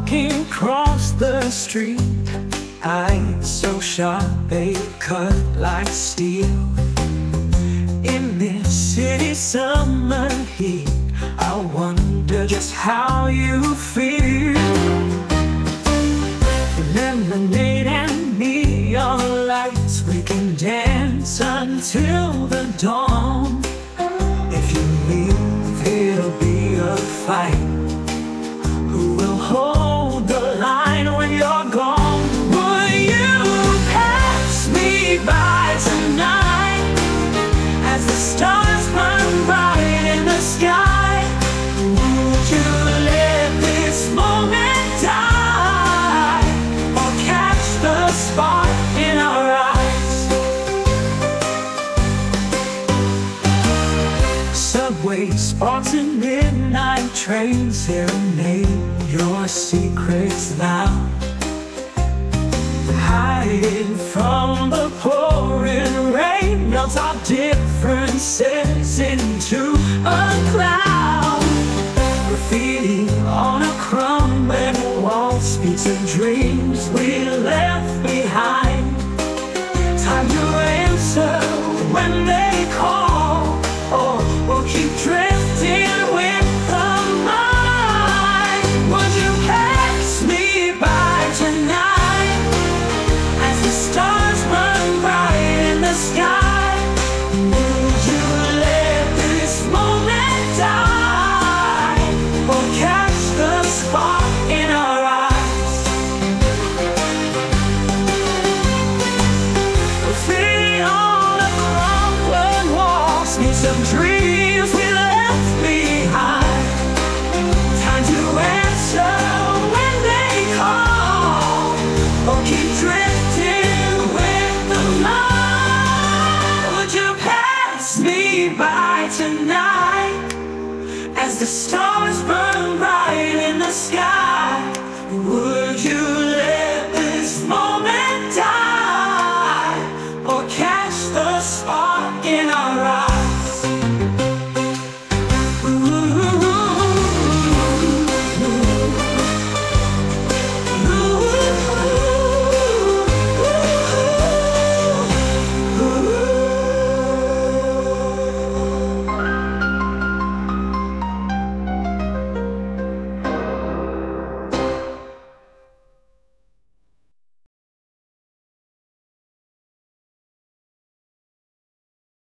walking across the street, eyes so sharp they cut like steel. In this city summer heat, I wonder just how you feel. Lemonade and neon lights, we can dance until the dawn. If you leave, it'll be a fight. Who will hold the line when you're gone? Will you pass me by tonight as the stars burn bright in the sky? Would you let this moment die, or catch the spark in our eyes? Subway sparks and midnight trains serenade your secrets now. Hiding from the pouring rain, melts our differences into a cloud. Graffiti on a crumbling wall speaks of dreams we left behind. Time to answer when they call, or we'll keep drifting with the mind. Would you pass me by tonight as the stars burn bright in the sky? Would you let this moment die, or catch the spark in our eyes? Graffiti on a crumbling wall speaks of dreams we left behind. Time to answer when they call, or keep drifting with the mind. Would you pass me by tonight as the stars